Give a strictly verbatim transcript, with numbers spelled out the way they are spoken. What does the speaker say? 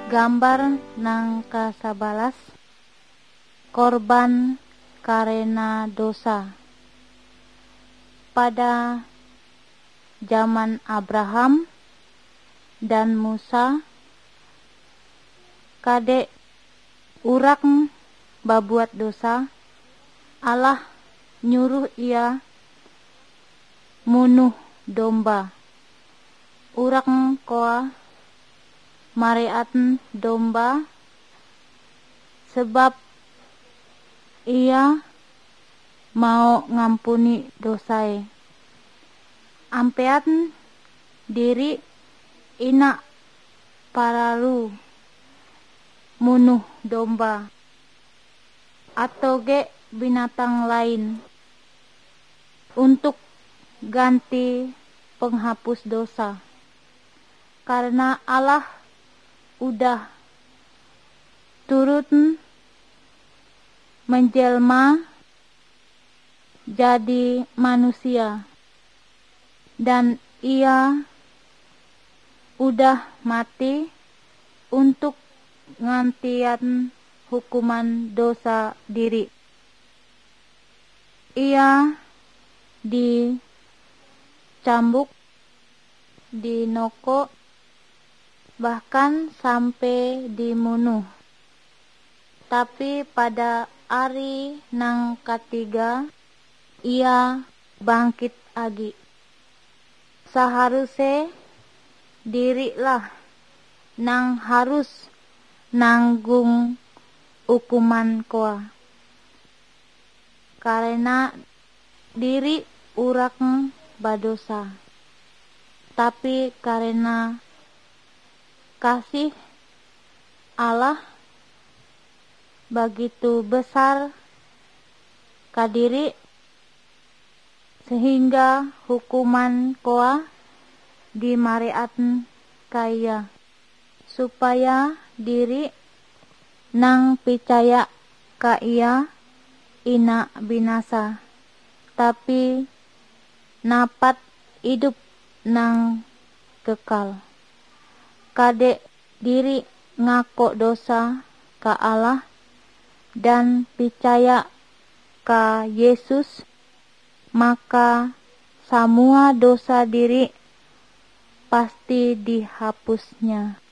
Gambar nang kasabalas, korban karena dosa. Pada zaman Abraham dan Musa, kade urak babuat dosa, Allah nyuruh ia munuh domba. Urak koa mareat domba sebab ia mau ngampuni dosae. Ampeat diri ina paralu munuh domba atau ge binatang lain untuk ganti penghapus dosa, karena Allah udah turut menjelma jadi manusia, dan ia udah mati untuk ngantian hukuman dosa diri. Ia dicambuk, dinoko, bahkan sampai dimunuh. Tapi pada hari nang ketiga ia bangkit lagi. Seharusnya dirilah nang harus nanggung hukuman koa, karena diri urak badosa. Tapi karena kasih Allah begitu besar ka diri, sehingga hukuman koa dimareat kaya, supaya diri nang percaya ka ia ina binasa, tapi napat hidup nang kekal. Kade diri ngako dosa ka Allah dan percaya ka Yesus, maka semua dosa diri pasti dihapusnya.